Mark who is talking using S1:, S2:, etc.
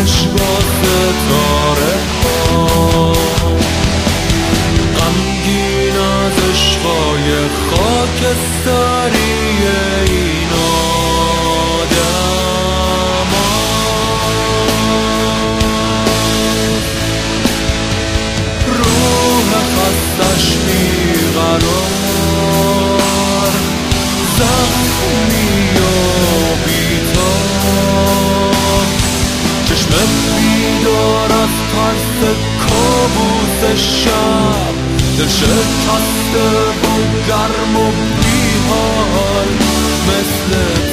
S1: با ستاره ها، غمگین از عشقای خاکستری این آدم روح خستش بیقرار، زخمی و بیتاب، چشم بیدار از ترس کابوس شب، دل شکسته و گرم و بیحال مثل